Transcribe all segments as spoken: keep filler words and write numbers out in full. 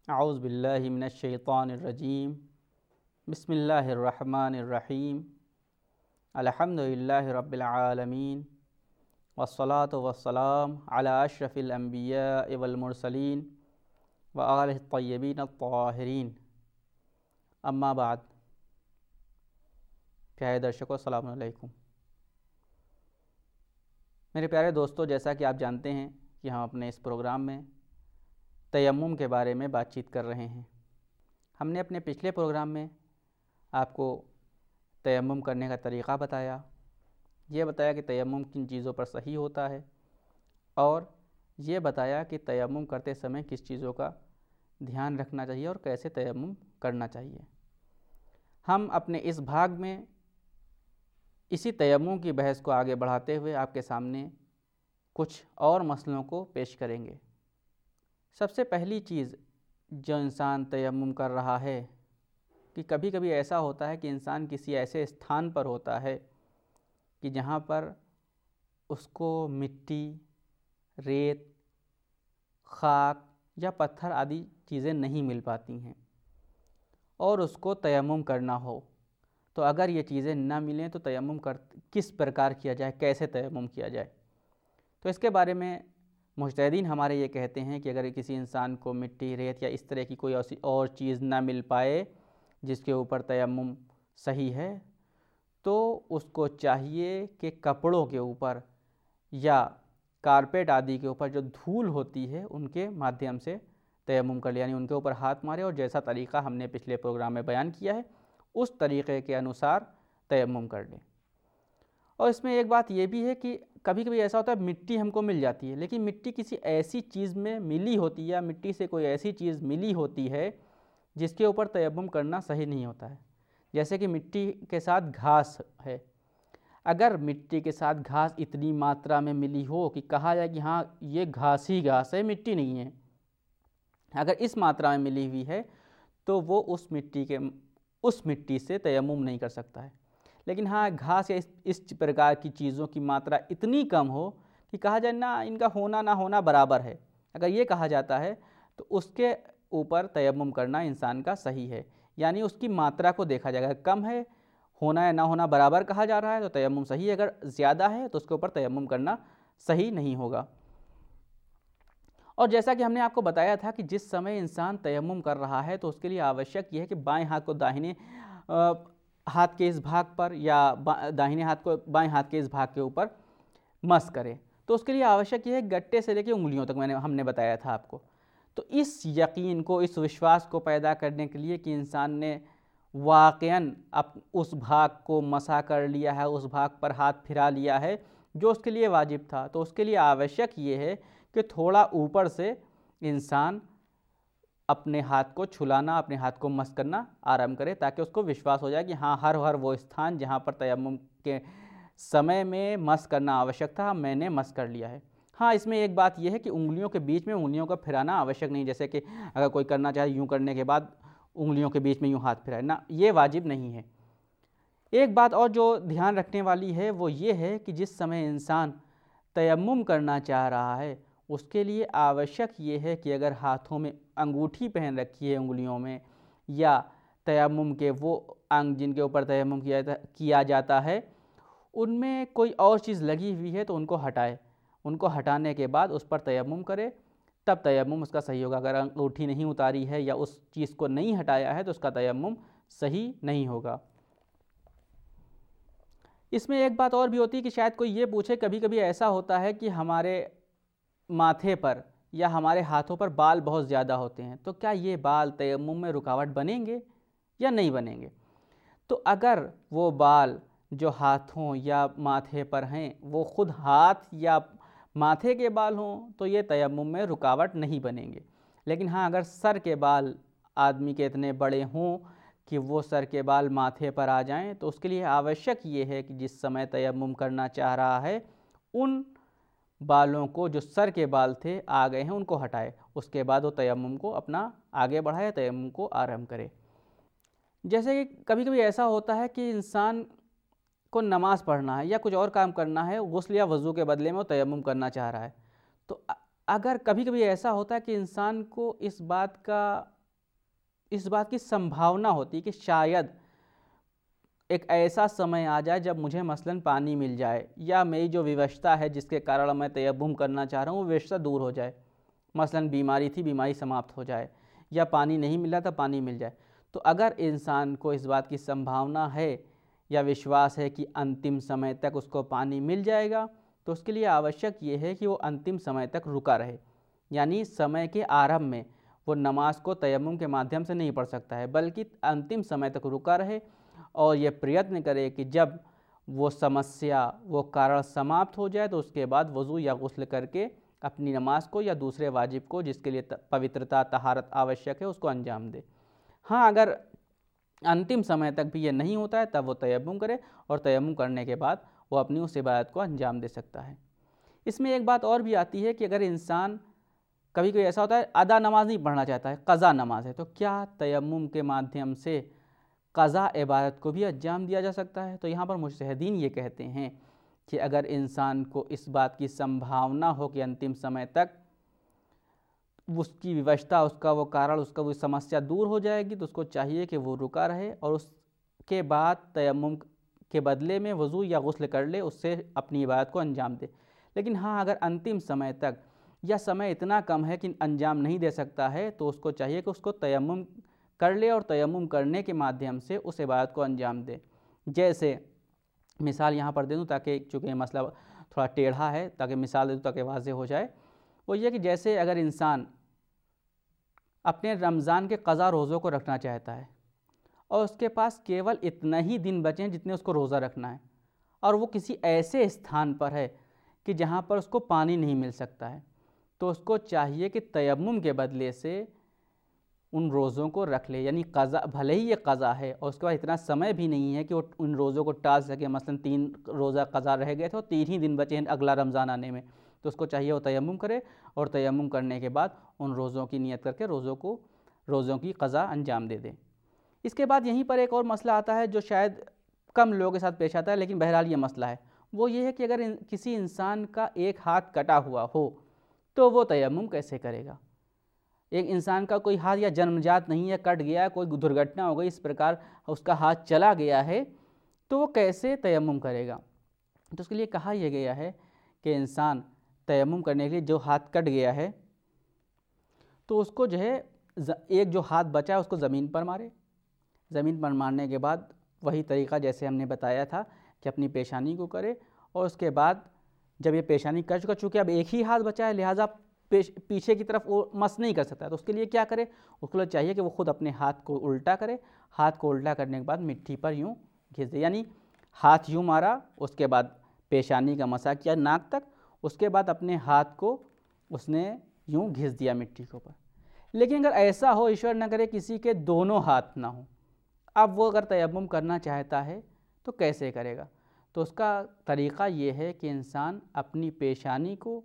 औज़ु बिल्लाहि मिनश्शैतानिर्रजीम बिस्मिल्लाहिर्रहमानिर्रहीम अल्हम्दुलिल्लाहि रब्बिल आलमीन वस्सलातु वस्सलाम अला अशरफिल अंबियाइ वल मुरसलीन व आलिहि तय्यबीन अत्ताहिरीन। अम्मा बाद। प्यारे दर्शकों, अस्सलामु अलैकुम। मेरे प्यारे दोस्तों, जैसा कि आप जानते हैं कि हम अपने इस प्रोग्राम में तयम्मुम के बारे में बातचीत कर रहे हैं। हमने अपने पिछले प्रोग्राम में आपको तयम्मुम करने का तरीक़ा बताया, ये बताया कि तयम्मुम किन चीज़ों पर सही होता है और ये बताया कि तयम्मुम करते समय किस चीज़ों का ध्यान रखना चाहिए और कैसे तयम्मुम करना चाहिए। हम अपने इस भाग में इसी तयम्मुम की बहस को आगे बढ़ाते हुए आपके सामने कुछ और मसलों को पेश करेंगे। सबसे पहली चीज़ जो इंसान तयम्मुम कर रहा है कि कभी कभी ऐसा होता है कि इंसान किसी ऐसे स्थान पर होता है कि जहाँ पर उसको मिट्टी, रेत, खाक या पत्थर आदि चीज़ें नहीं मिल पाती हैं और उसको तयम्मुम करना हो, तो अगर ये चीज़ें ना मिलें तो तयम्मुम कर किस प्रकार किया जाए, कैसे तयम्मुम किया जाए। तो इसके बारे में मुज्तहिदीन हमारे ये कहते हैं कि अगर किसी इंसान को मिट्टी, रेत या इस तरह की कोई ऐसी और चीज़ ना मिल पाए जिसके ऊपर तयम्मुम सही है, तो उसको चाहिए कि कपड़ों के ऊपर या कारपेट आदि के ऊपर जो धूल होती है उनके माध्यम से तयम्मुम कर ले, यानी उनके ऊपर हाथ मारे और जैसा तरीक़ा हमने पिछले प्रोग्राम में बयान किया है उस तरीक़े के अनुसार तयम्मुम कर ले। और इसमें एक बात ये भी है कि कभी कभी ऐसा होता है मिट्टी हमको मिल जाती है, लेकिन मिट्टी किसी ऐसी चीज़ में मिली होती है या मिट्टी से कोई ऐसी चीज़ मिली होती है जिसके ऊपर तयम्मुम करना सही नहीं होता है। जैसे कि मिट्टी के साथ घास है, अगर मिट्टी के साथ घास इतनी मात्रा में मिली हो कि कहा जाए कि हाँ ये घास ही घास है, मिट्टी नहीं है, अगर इस मात्रा में मिली हुई है तो वो उस मिट्टी के उस मिट्टी से तयम्मुम नहीं कर सकता है। लेकिन हाँ, घास या इस, इस प्रकार की चीज़ों की मात्रा इतनी कम हो कि कहा जाए ना इनका होना ना होना बराबर है, अगर ये कहा जाता है तो उसके ऊपर तयम्मुम करना इंसान का सही है, यानी उसकी मात्रा को देखा जाएगा। कम है, होना या ना होना बराबर कहा जा रहा है तो तयम्मुम सही है, अगर ज़्यादा है तो उसके ऊपर तयम्मुम करना सही नहीं होगा। और जैसा कि हमने आपको बताया था कि जिस समय इंसान तयम्मुम कर रहा है तो उसके लिए आवश्यक यह है कि बाएं हाथ को दाहिने आ, हाथ के इस भाग पर या दाहिने हाथ को बाएं हाथ के इस भाग के ऊपर मस करे। तो उसके लिए आवश्यक यह है गट्टे से लेकर उंगलियों तक मैंने हमने बताया था आपको। तो इस यकीन को, इस विश्वास को पैदा करने के लिए कि इंसान ने वाक़ईन अब उस भाग को मसा कर लिया है, उस भाग पर हाथ फिरा लिया है जो उसके लिए वाजिब था, तो उसके लिए आवश्यक ये है कि थोड़ा ऊपर से इंसान अपने हाथ को छुलाना, अपने हाथ को मस करना आरंभ करे, ताकि उसको विश्वास हो जाए कि हाँ हर हर वो स्थान जहाँ पर तयम्मुम के समय में मस करना आवश्यक था मैंने मस कर लिया है। हाँ, इसमें एक बात यह है कि उंगलियों के बीच में उंगलियों का फिराना आवश्यक नहीं, जैसे कि अगर कोई करना चाहे यूँ करने के बाद उंगलियों के बीच में यूँ हाथ फिराए ना, ये वाजिब नहीं है। एक बात और जो ध्यान रखने वाली है वो ये है कि जिस समय इंसान तयम्मुम करना चाह रहा है उसके लिए आवश्यक ये है कि अगर हाथों में अंगूठी पहन रखी है उंगलियों में, या तयम्मुम के वो अंग जिनके ऊपर तयम्मुम किया किया जाता है उनमें कोई और चीज़ लगी हुई है तो उनको हटाए, उनको हटाने के बाद उस पर तयम्मुम करे, तब तयम्मुम उसका सही होगा। अगर अंगूठी नहीं उतारी है या उस चीज़ को नहीं हटाया है तो उसका तयम्मुम सही नहीं होगा। इसमें एक बात और भी होती है कि शायद कोई ये पूछे, कभी कभी ऐसा होता है कि हमारे माथे पर या हमारे हाथों पर बाल बहुत ज़्यादा होते हैं, तो क्या ये बाल तयम्मुम में रुकावट बनेंगे या नहीं बनेंगे। तो अगर वो बाल जो हाथों या माथे पर हैं वो ख़ुद हाथ या माथे के बाल हों तो ये तयम्मुम में रुकावट नहीं बनेंगे। लेकिन हाँ, अगर सर के बाल आदमी के इतने बड़े हों कि वो सर के बाल माथे पर आ जाएं तो उसके लिए आवश्यक ये है कि जिस समय तयम्मुम करना चाह रहा है उन बालों को, जो सर के बाल थे आ गए हैं, उनको हटाए, उसके बाद वो तयम्मुम को अपना आगे बढ़ाए, तयम्मुम को आरंभ करे। जैसे कि कभी कभी ऐसा होता है कि इंसान को नमाज़ पढ़ना है या कुछ और काम करना है, गुस्ल या वज़ू के बदले में वो तयम्मुम करना चाह रहा है, तो अगर कभी कभी ऐसा होता है कि इंसान को इस बात का इस बात की संभावना होती कि शायद एक ऐसा समय आ जाए जब मुझे मसलन पानी मिल जाए, या मेरी जो विवशता है जिसके कारण मैं तयम्मुम करना चाह रहा हूँ वो विवशता दूर हो जाए। मसलन बीमारी थी, बीमारी समाप्त हो जाए, या पानी नहीं मिला था, पानी मिल जाए। तो अगर इंसान को इस बात की संभावना है या विश्वास है कि अंतिम समय तक उसको पानी मिल जाएगा, तो उसके लिए आवश्यक ये है कि वो अंतिम समय तक रुका रहे। यानी समय के आरंभ में वो नमाज को तयम्मुम के माध्यम से नहीं पढ़ सकता है, बल्कि अंतिम समय तक रुका रहे और ये प्रयत्न करे कि जब वो समस्या, वो कारण समाप्त हो जाए तो उसके बाद वज़ू या गुस्ल करके अपनी नमाज को या दूसरे वाजिब को, जिसके लिए पवित्रता, तहारत आवश्यक है, उसको अंजाम दे। हाँ, अगर अंतिम समय तक भी ये नहीं होता है तब वो तयम्मुम करे, और तयम्मुम करने के बाद वो अपनी उस इबादत को अंजाम दे सकता है। इसमें एक बात और भी आती है कि अगर इंसान, कभी कभी ऐसा होता है अदा नमाज नहीं पढ़ना चाहता है, क़ज़ा नमाज है, तो क्या तयम्मुम के माध्यम से क़ज़ा इबादत को भी अंजाम दिया जा सकता है? तो यहाँ पर मुजतहिदीन ये कहते हैं कि अगर इंसान को इस बात की संभावना हो कि अंतिम समय तक उसकी विवशता, उसका वो कारण, उसका वो समस्या दूर हो जाएगी, तो उसको चाहिए कि वो रुका रहे और उसके बाद तयम्मुम के बदले में वज़ू या गुस्ल कर ले, उससे अपनी इबादत को अंजाम दे। लेकिन हाँ, अगर अंतिम समय तक या समय इतना कम है कि अंजाम नहीं दे सकता है, तो उसको चाहिए कि उसको तयम्मुम कर ले और तयम्मुम करने के माध्यम से उस इबादत को अंजाम दे। जैसे मिसाल यहाँ पर दे दूँ, ताकि चूँकि मसला थोड़ा टेढ़ा है, ताकि मिसाल दे दूँ ताकि वाज़ेह हो जाए। वो ये कि जैसे अगर इंसान अपने रमज़ान के क़ज़ा रोज़ों को रखना चाहता है और उसके पास केवल इतना ही दिन बचे हैं जितने उसको रोज़ा रखना है, और वो किसी ऐसे स्थान पर है कि जहाँ पर उसको पानी नहीं मिल सकता है, तो उसको चाहिए कि तयम्मुम के बदले से उन रोज़ों को रख ले। यानी क़ज़ा, भले ही ये क़ज़ा है और उसके बाद इतना समय भी नहीं है कि वो उन रोज़ों को टाल सके। मसलन तीन रोज़ा क़ज़ा रह गए थे और तीन ही दिन बचे हैं अगला रमज़ान आने में, तो उसको चाहिए वो तयम्मुम करे और तयम्मुम करने के बाद उन रोज़ों की नियत करके रोज़ों को रोज़ों की क़ज़ा अंजाम दे दे। इसके बाद यहीं पर एक और मसला आता है जो शायद कम लोगों के साथ पेश आता है, लेकिन बहरहाल ये मसला है। वो ये है कि अगर इन, किसी इंसान का एक हाथ कटा हुआ हो तो वो तयम्मुम कैसे करेगा? एक इंसान का कोई हाथ या जन्मजात नहीं है, कट गया, कोई दुर्घटना हो गई, इस प्रकार उसका हाथ चला गया है, तो वो कैसे तयम्मुम करेगा? तो उसके लिए कहा यह गया है कि इंसान तयम्मुम करने के लिए, जो हाथ कट गया है तो उसको जो है एक जो हाथ बचा है उसको ज़मीन पर मारे। ज़मीन पर मारने के बाद वही तरीक़ा जैसे हमने बताया था कि अपनी पेशानी को करे, और उसके बाद जब ये पेशानी कर चुका, चूँकि अब एक ही हाथ बचा है लिहाजा पीछे की तरफ वो मस नहीं कर सकता, तो उसके लिए क्या करे? उसके लिए चाहिए कि वो खुद अपने हाथ को उल्टा करे। हाथ को उल्टा करने के बाद मिट्टी पर यूँ घिस दे, यानी हाथ यूँ मारा, उसके बाद पेशानी का मसा किया नाक तक, उसके बाद अपने हाथ को उसने यूँ घिस दिया मिट्टी के ऊपर। लेकिन अगर ऐसा हो, ईश्वर न करे, किसी के दोनों हाथ ना हो, अब वो अगर तयम्मुम करना चाहता है तो कैसे करेगा? तो उसका तरीक़ा ये है कि इंसान अपनी पेशानी को,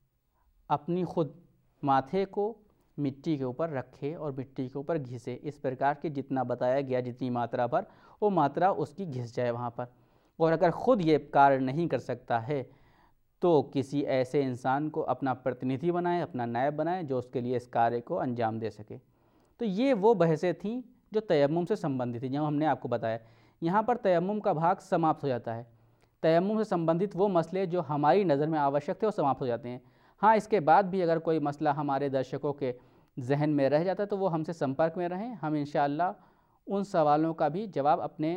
अपनी खुद माथे को मिट्टी के ऊपर रखे और मिट्टी के ऊपर घिसे। इस प्रकार के जितना बताया गया, जितनी मात्रा पर, वो मात्रा उसकी घिस जाए वहाँ पर। और अगर ख़ुद ये कार्य नहीं कर सकता है तो किसी ऐसे इंसान को अपना प्रतिनिधि बनाए, अपना नायब बनाए, जो उसके लिए इस कार्य को अंजाम दे सके। तो ये वो बहसें थीं जो तयम्मुम से संबंधित थी, जो हमने आपको बताया। यहाँ पर तयम्मुम का भाग समाप्त हो जाता है। तयम्मुम से संबंधित वो मसले जो हमारी नज़र में आवश्यक थे वो समाप्त हो जाते हैं। हाँ, इसके बाद भी अगर कोई मसला हमारे दर्शकों के जहन में रह जाता है तो वो हमसे संपर्क में रहें, हम इंशाअल्लाह उन सवालों का भी जवाब अपने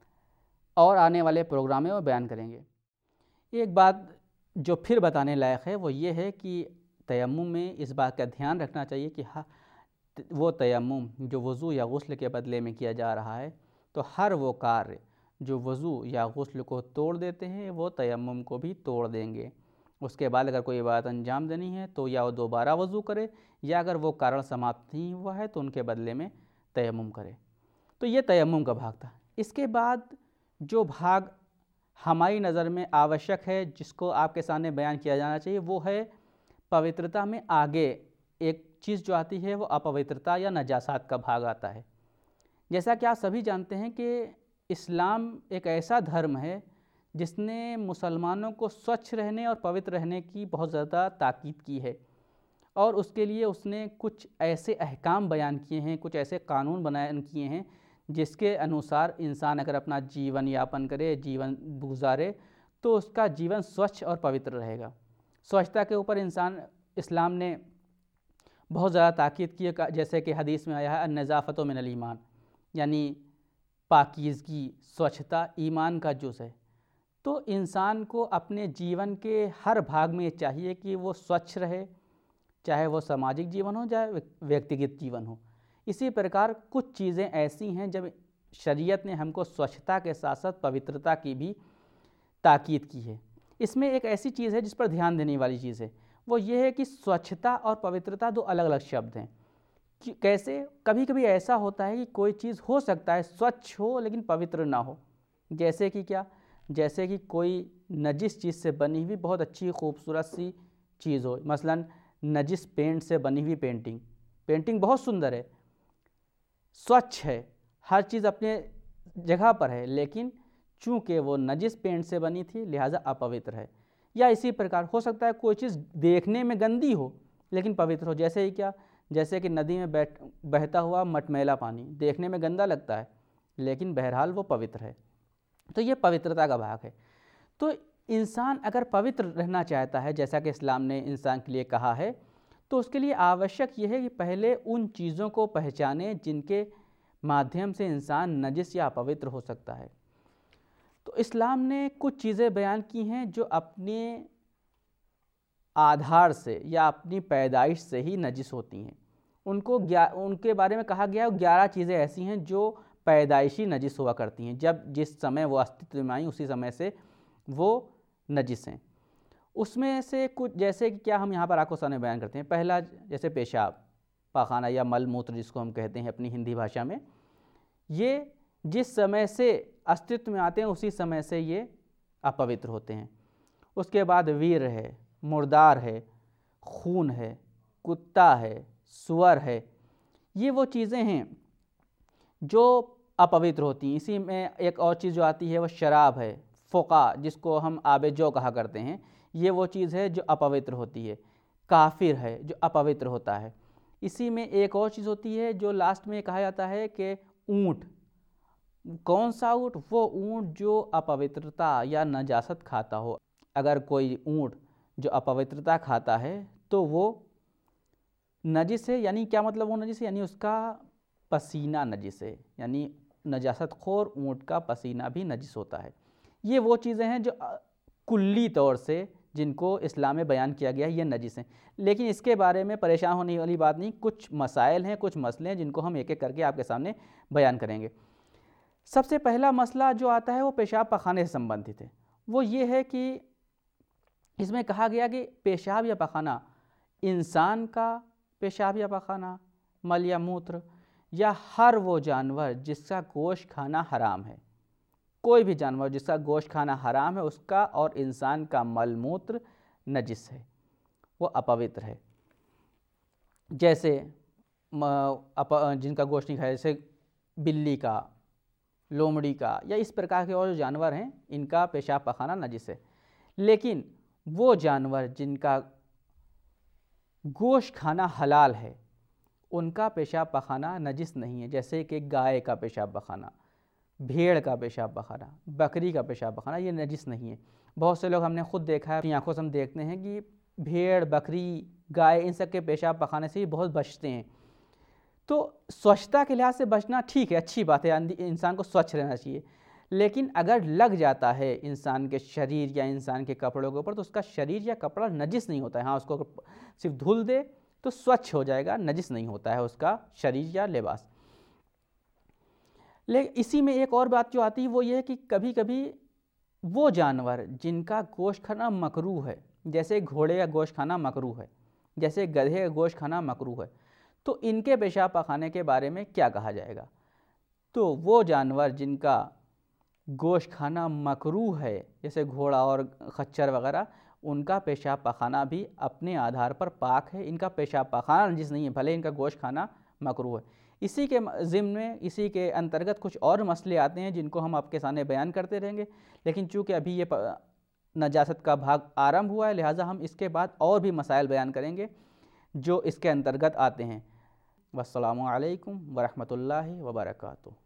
और आने वाले प्रोग्राम में बयान करेंगे। एक बात जो फिर बताने लायक है वो ये है कि तयम्मुम में इस बात का ध्यान रखना चाहिए कि हाँ, वो तयम्मुम जो वज़ू या गुस्ल के बदले में किया जा रहा है, तो हर वो कार्य जो वज़ू या गुस्ल को तोड़ देते हैं वो तयम्मुम को भी तोड़ देंगे। उसके बाद अगर कोई बात अंजाम देनी है तो या वो दोबारा वज़ू करे, या अगर वो कारण समाप्त नहीं हुआ है तो उनके बदले में तयम्मुम करे। तो ये तयम्मुम का भाग था। इसके बाद जो भाग हमारी नज़र में आवश्यक है, जिसको आपके सामने बयान किया जाना चाहिए, वो है पवित्रता में आगे एक चीज़ जो आती है वो अपवित्रता या नजासात का भाग आता है। जैसा कि आप सभी जानते हैं कि इस्लाम एक ऐसा धर्म है जिसने मुसलमानों को स्वच्छ रहने और पवित्र रहने की बहुत ज़्यादा ताकीद की है, और उसके लिए उसने कुछ ऐसे अहकाम बयान किए हैं, कुछ ऐसे कानून बयान किए हैं जिसके अनुसार इंसान अगर अपना जीवन यापन करे, जीवन गुजारे, तो उसका जीवन स्वच्छ और पवित्र रहेगा। स्वच्छता के ऊपर इंसान इस्लाम ने बहुत ज़्यादा ताकीद की है, जैसे कि हदीस में आया है अन-नज़ाफ़तु मिनल ईमान, यानी पाकीज़गी, स्वच्छता ईमान का जुज़ है। तो इंसान को अपने जीवन के हर भाग में चाहिए कि वो स्वच्छ रहे, चाहे वो सामाजिक जीवन हो चाहे व्यक्तिगत जीवन हो। इसी प्रकार कुछ चीज़ें ऐसी हैं जब शरीयत ने हमको स्वच्छता के साथ साथ पवित्रता की भी ताकीद की है। इसमें एक ऐसी चीज़ है जिस पर ध्यान देने वाली चीज़ है, वो ये है कि स्वच्छता और पवित्रता दो अलग अलग शब्द हैं। कि कैसे कभी कभी ऐसा होता है कि कोई चीज़ हो सकता है स्वच्छ हो लेकिन पवित्र ना हो। जैसे कि क्या, जैसे कि कोई नजिस चीज़ से बनी हुई बहुत अच्छी खूबसूरत सी चीज़ हो, मसलन नजिस पेंट से बनी हुई पेंटिंग पेंटिंग बहुत सुंदर है, स्वच्छ है, हर चीज़ अपने जगह पर है, लेकिन चूँकि वो नजिस पेंट से बनी थी लिहाजा अपवित्र है। या इसी प्रकार हो सकता है कोई चीज़ देखने में गंदी हो लेकिन पवित्र हो। जैसे ही क्या, जैसे कि नदी में बैठ बहता हुआ मटमैला पानी देखने में गंदा लगता है लेकिन बहरहाल वो पवित्र है। तो ये पवित्रता का भाग है। तो इंसान अगर पवित्र रहना चाहता है, जैसा कि इस्लाम ने इंसान के लिए कहा है, तो उसके लिए आवश्यक यह है कि पहले उन चीज़ों को पहचाने जिनके माध्यम से इंसान नजिस या अपवित्र हो सकता है। तो इस्लाम ने कुछ चीज़ें बयान की हैं जो अपने आधार से या अपनी पैदाइश से ही नजिस होती हैं। उनको ग्या उनके बारे में कहा गया है ग्यारह चीज़ें ऐसी हैं जो पैदाइशी नजिस हुआ करती हैं, जब जिस समय वो अस्तित्व में आई उसी समय से वो नजिस हैं। उसमें से कुछ जैसे कि क्या हम यहाँ पर आपको सामने बयान करते हैं। पहला जैसे पेशाब, पाखाना या मल मूत्र जिसको हम कहते हैं अपनी हिंदी भाषा में, ये जिस समय से अस्तित्व में आते हैं उसी समय से ये अपवित्र होते हैं। उसके बाद वीर है, मुर्दार है, खून है, कुत्ता है, सुअर है, ये वो चीज़ें हैं जो अपवित्र होती हैं। इसी में एक और चीज़ जो आती है वो शराब है, फ़ुक़ा जिसको हम आब जो कहा करते हैं, ये वो चीज़ है जो अपवित्र होती है। काफिर है जो अपवित्र होता है। इसी में एक और चीज़ होती है जो लास्ट में कहा जाता है कि ऊँट। कौन सा ऊँट? वो ऊँट जो अपवित्रता या नजासत खाता हो। अगर कोई ऊँट जो अपवित्रता खाता है तो वो नजिस है। यानी क्या मतलब वो नजिस है? यानी उसका पसीना नजिस है, यानी नजासत खोर ऊँट का पसीना भी नजिस होता है। ये वो चीज़ें हैं जो कुल्ली तौर से जिनको इस्लाम में बयान किया गया है, ये नजिस हैं। लेकिन इसके बारे में परेशान होने वाली बात नहीं, कुछ मसाइल हैं, कुछ मसले हैं जिनको हम एक एक करके आपके सामने बयान करेंगे। सबसे पहला मसला जो आता है वो पेशाब पखाने से संबंधित है। वो ये है कि इसमें कहा गया कि पेशाब या पखाना, इंसान का पेशाब या पखाना, मल या मूत्र, या हर वो जानवर जिसका गोश्त खाना हराम है। कोई भी जानवर जिसका गोश्त खाना हराम है उसका और इंसान का मल मूत्र नजिस है, वो अपवित्र है। जैसे अप, जिनका गोश्त नहीं खाया, जैसे बिल्ली का, लोमड़ी का, या इस प्रकार के और जो जानवर हैं इनका पेशाब पखाना नजिस है। लेकिन वो जानवर जिनका गोश्त खाना हलाल है उनका पेशाब पखाना नजिस नहीं है। जैसे कि गाय का पेशाब पखाना, भेड़ का पेशाब पखाना, बकरी का पेशाब पखाना, ये नजिस नहीं है। बहुत से लोग हमने खुद देखा है, अपनी आंखों से हम देखते हैं कि भेड़, बकरी, गाय इन सब के पेशाब पखाने से ही बहुत बचते हैं। तो स्वच्छता के लिहाज से बचना ठीक है, अच्छी बात है, इंसान को स्वच्छ रहना चाहिए। लेकिन अगर लग जाता है इंसान के शरीर या इंसान के कपड़ों के ऊपर तो उसका शरीर या कपड़ा नजिस नहीं होता है। हाँ, उसको सिर्फ धुल दे तो स्वच्छ हो जाएगा, नजिस नहीं होता है उसका शरीर या लिबास। लेकिन इसी में एक और बात जो आती है वो ये है कि कभी कभी वो जानवर जिनका गोश्त खाना मकरूह है, जैसे घोड़े का गोश्त खाना मकरूह है, जैसे गधे का गोश्त खाना मकरूह है, तो इनके पेशाब पखाने के बारे में क्या कहा जाएगा? तो वो जानवर जिनका गोश्त खाना मकरूह है, जैसे घोड़ा और खच्चर वगैरह, उनका पेशाब पखाना भी अपने आधार पर पाक है। इनका पेशाब पखाना नजिस नहीं है, भले इनका गोश्त खाना मकरूह है। इसी के ज़िम्न में, इसी के अंतर्गत कुछ और मसले आते हैं जिनको हम आपके सामने बयान करते रहेंगे। लेकिन चूँकि अभी ये नजासत का भाग आरंभ हुआ है लिहाजा हम इसके बाद और भी मसाइल बयान करेंगे जो इसके अंतर्गत आते हैं। वस्सलामु अलैकुम वरहमतुल्लाहि वबरकातुहू।